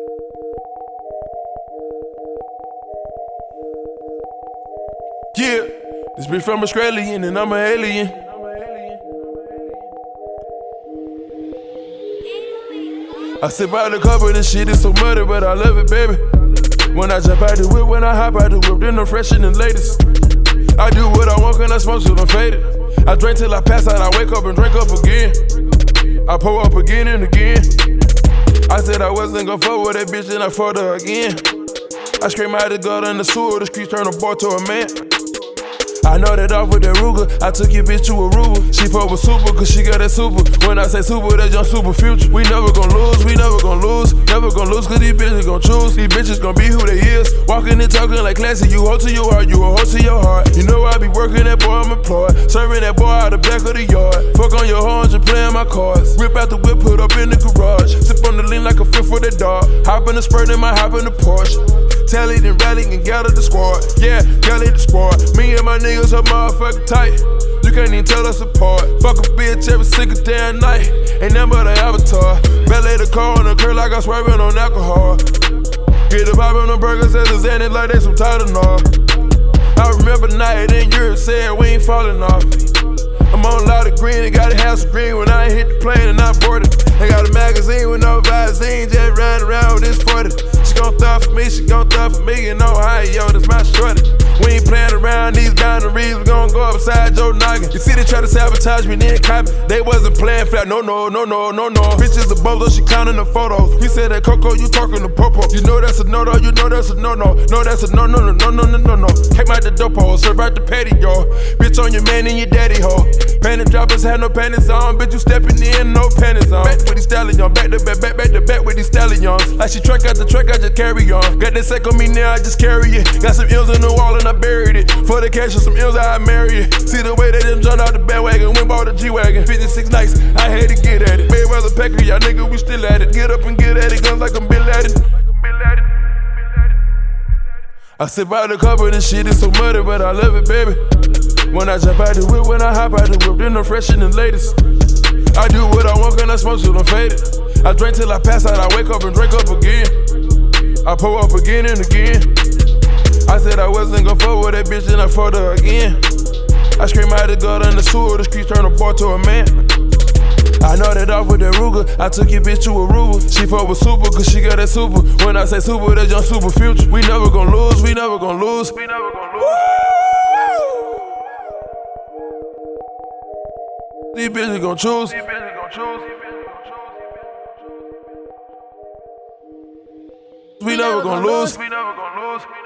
Yeah, this bitch from Australian and I'm an alien. I sip out the cup and this shit is so muddy, but I love it, baby. When I jump out the whip, when I hop out the whip, then I'm fresh and the latest. I do what I want, can I smoke till I'm faded. I drink till I pass out, I wake up and drink up again. I pour up again and again. I said I wasn't gon' fuck with that bitch, then I fucked her again. I scream out the gut in the sewer, the streets turn a boy to a man. I know that off with that Ruger, I took your bitch to Aruba. She fuck with super, cause she got that super. When I say super, that's your super future. We never gon' lose, we never gon' lose. Never gon' lose, cause these bitches gon' choose. These bitches gon' be who they is. Walking and talking like classy, you hold to your heart, you a hold to your heart. You know I be working that boy, I'm employed. Serving that boy out the back of the yard. Fuck on your horns and playing my cards. Rip out the whip, put up in the garage. Sip on the lean like a fifth with a dog. Hop in the spurt, then might hop in the Porsche. Tally, then rally and gather the squad. Yeah, gather the squad. Me and my niggas are motherfucking tight. You can't even tell us apart. Fuck a bitch every single damn night. Ain't nothing but an avatar. Valet the car on the curb like I'm swerving on alcohol. Get the vibe on the burgers as a Xanax like they some Tylenol. I remember night in Europe said we ain't falling off. I'm on a lot of green, and got a house of green when I hit the plane and I boarded. They got a magazine with no Visine, just riding around with this 40. She gon' throw for me, she gon' throw for me in Ohio, that's my shorty. We ain't playing around these boundaries, we gon' go upside Joe Noggin. You see they try to sabotage me, then copy. They wasn't playing flat, no. Bitches the bozo, she counting the photos. We said that Coco, you talking to Popo. You know that's a no-no, you know that's a no-no. No, that's a no. Came out the dope hole, serve out the patio. Bitch on your man and your daddy hoe. Panty droppers had no panties on, bitch you stepping in, no panties on. Back with these stallions, back to back with these stallions. Like she track out the track, I just carry on. Got that sack on me now, I just carry it. Got some ills in the wall and I buried it. For the cash of some ills, I marry it. See the way they done jumped out the bandwagon, went bought a G-Wagon. 56 nights, I had to get at it. Mayweather Packer, y'all nigga, we still at it. Get up and get at it, guns like I'm Bin Laden. I sip out the cup and this shit is so muddy, but I love it, baby. When I jump out the whip, when I hop out the whip, then I'm fresh and the latest. I do what I want, can I smoke till I'm faded. I drink till I pass out, I wake up and drink up again. I pour up again and again. I said I wasn't gon' fuck with that bitch, then I fucked her again. I scream out the gut in the sewer, the streets turn a boy to a man. I know that off with that Ruger, I took your bitch to Aruba. She fuck with super, cause she got that super. When I say super, that's your super future. We never gon' lose, we never gon' lose. We never gon' lose. These bitches gon' choose. We never gon' lose.